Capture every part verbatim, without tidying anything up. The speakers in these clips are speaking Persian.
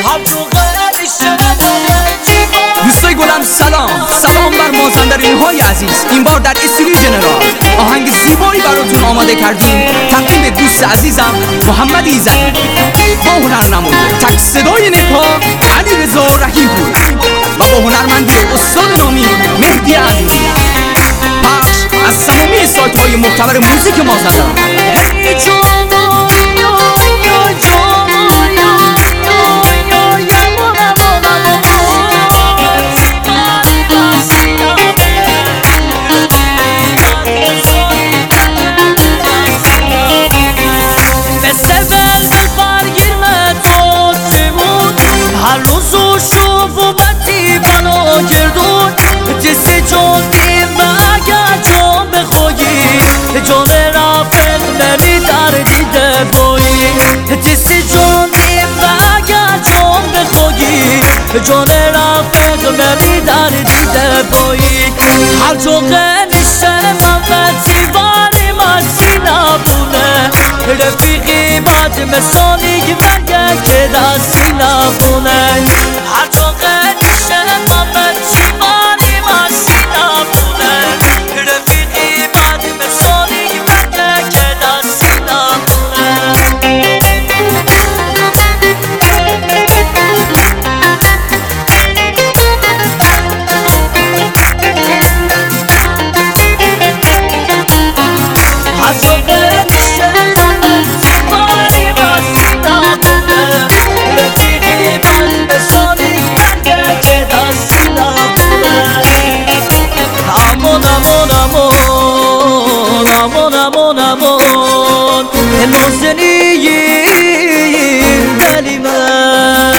دوستای گلم سلام سلام بر مازندرانی های عزیز. این بار در استودیو جنرال آهنگ زیبایی براتون آماده کردیم تقدیم به دوست عزیزم محمد ایزدی با هنرنمای تک صدای نپا علی رضا رحیمی و با هنرمندی استاد نامی مهدی امینی. پخش از تمامی سایت های معتبر موزیک مازندران. هر روز و شب و بدی بنا گردون جسی جادیم و اگر جان بخوایی جان رفت بری در دیده بایی جسی جادیم و اگر جان بخوایی جان رفت بری در دیده بایی هر جا قنشه محبتی باری مرسی نبونه رفیقی بد مثالی برگه که دستی نبونه هر جا قنشه محبتی باری مرسی نبونه رفیقی بد مثالی برگه که دستی نبونه هر جا قنشه امون امون امون نازنی دلی من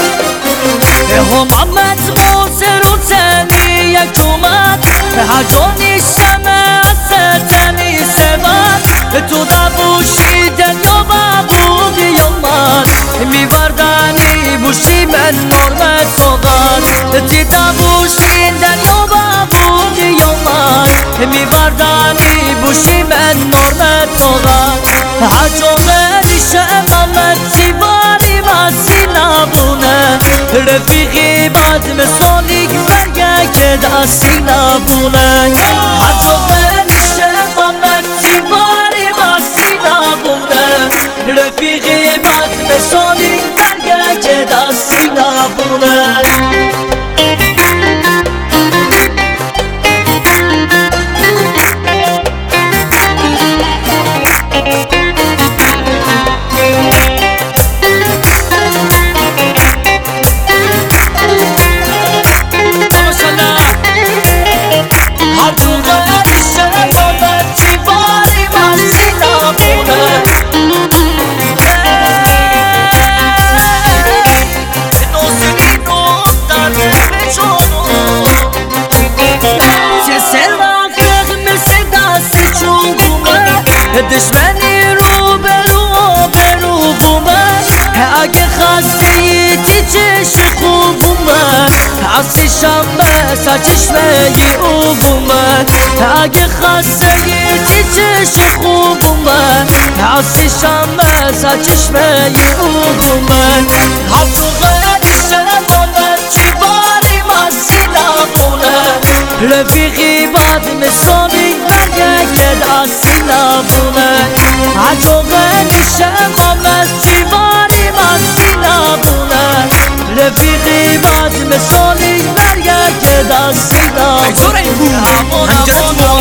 همامت موزر و زنی یک اومد هر جا نیستم از تنی سبت تو دبوشی دنیا بابو بیامد میوردنی بوشی من نرمت فقط تی دبوشی دنیا بابو بیامد میوردنی بوشی من نرمت فقط هر جا غریشه محمدی باری مسی نبونه رفیقی بد مثالی برگه که دستی نبونه هر جا غریشه محمدی باری مسی نبونه رفیقی بد مثالی برگه که دستی نبونه دشمنی رو برو برو بومه اگه خستی تی چشم خوب بومه حسی شنبه سر چشمه او بومه اگه خستی تی چشم خوب بومه حسی شنبه سر چشمه او بومه حفظو غریشه بومه چی باری مسی نبونه رفیقی بد مثالی برگه که دستی نبونه هر جا غریشه محمدی باری مسی نبونه رفیقی بد مثالی برگه که دستی نبونه